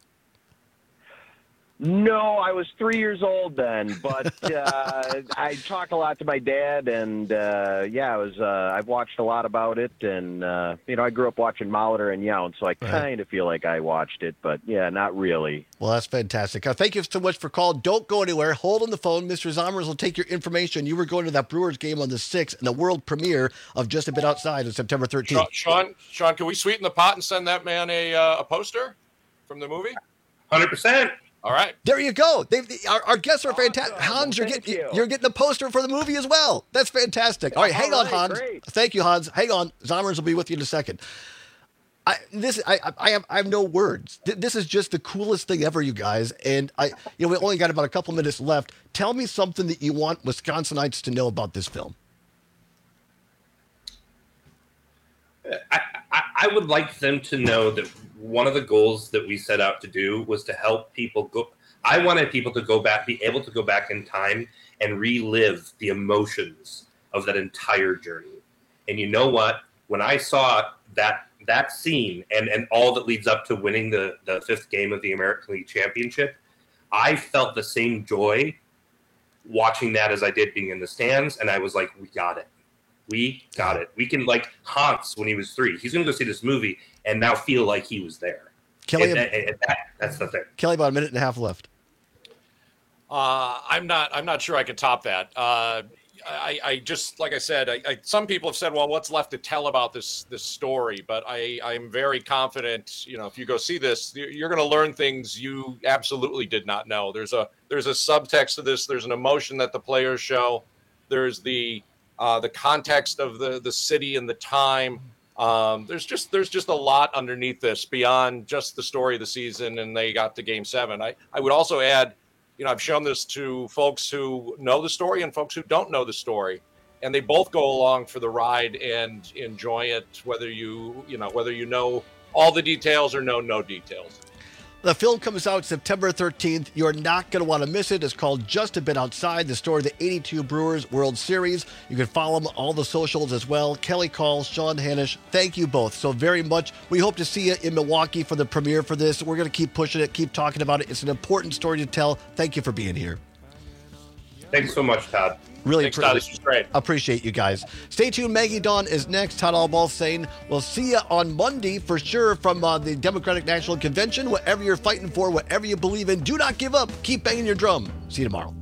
No, I was 3 years old then, but I talk a lot to my dad, and I've watched a lot about it, and I grew up watching Molitor and Yount, so I kind of feel like I watched it, but not really.
Well, that's fantastic. Thank you so much for calling. Don't go anywhere. Hold on the phone. Mr. Zommers will take your information. You were going to that Brewers game on the 6th and the world premiere of Just a Bit Outside on September 13th.
Sean, can we sweeten the pot and send that man a poster from the movie?
100%.
All right.
There you go. Our guests are fantastic. Hans, you're getting the poster for the movie as well. That's fantastic. All right, hang on, Hans.
Great.
Thank you, Hans. Hang on. Zommers will be with you in a second. I have no words. This is just the coolest thing ever, you guys. And we only got about a couple minutes left. Tell me something that you want Wisconsinites to know about this film.
I would like them to know that one of the goals that we set out to do was to help people go. I wanted people to be able to go back in time and relive the emotions of that entire journey. And you know what? When I saw that scene and all that leads up to winning the 5th game of the American League Championship, I felt the same joy watching that as I did being in the stands. And I was like, we got it. We got it. We can, like Hans when he was 3. He's going to go see this movie and now feel like he was there.
Kelly,
that's the thing.
Kelly, about a minute and a half left.
I'm not sure I could top that. I just, like I said, some people have said, well, what's left to tell about this story? But I'm very confident, if you go see this, you're going to learn things you absolutely did not know. There's a subtext to this. There's an emotion that the players show. There's the context of the city and the time. There's just a lot underneath this beyond just the story of the season, and they got to Game 7. I would also add, I've shown this to folks who know the story and folks who don't know the story, and they both go along for the ride and enjoy it, whether you know all the details or know no details.
The film comes out September 13th. You're not going to want to miss it. It's called Just a Bit Outside, the story of the 82 Brewers World Series. You can follow them on all the socials as well. Kelly Call, Sean Hanish, thank you both so very much. We hope to see you in Milwaukee for the premiere for this. We're going to keep pushing it, keep talking about it. It's an important story to tell. Thank you for being here.
Thanks so much, Todd.
Really
Thanks, Todd. This was great.
Appreciate you guys. Stay tuned. Maggie Dawn is next. Todd Allball saying we'll see you on Monday for sure from the Democratic National Convention. Whatever you're fighting for, whatever you believe in, do not give up. Keep banging your drum. See you tomorrow.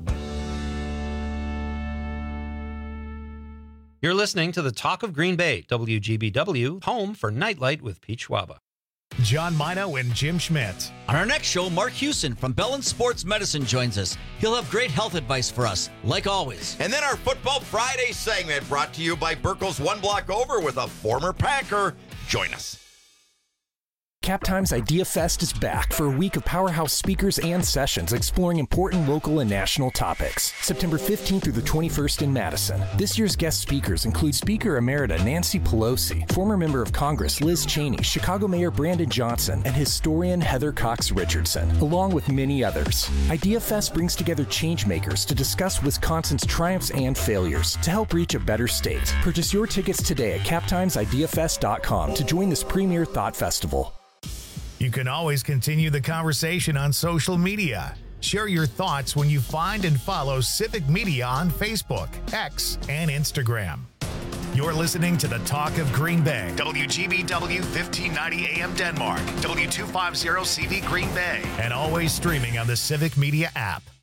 You're listening to the Talk of Green Bay, WGBW, home for Nightlight with Pete Schwaba.
John Mino and Jim Schmidt.
On our next show, Mark Hewson from Bellin Sports Medicine joins us. He'll have great health advice for us, like always.
And then our Football Friday segment brought to you by Burkle's One Block Over with a former Packer. Join us.
Cap Times Idea Fest is back for a week of powerhouse speakers and sessions exploring important local and national topics. September 15th through the 21st in Madison. This year's guest speakers include Speaker Emerita Nancy Pelosi, former member of Congress Liz Cheney, Chicago Mayor Brandon Johnson, and historian Heather Cox Richardson, along with many others. Idea Fest brings together changemakers to discuss Wisconsin's triumphs and failures to help reach a better state. Purchase your tickets today at captimesideafest.com to join this premier thought festival.
You can always continue the conversation on social media. Share your thoughts when you find and follow Civic Media on Facebook, X, and Instagram. You're listening to the Talk of Green Bay. WGBW 1590 AM Denmark, W250 CV Green Bay, and always streaming on the Civic Media app.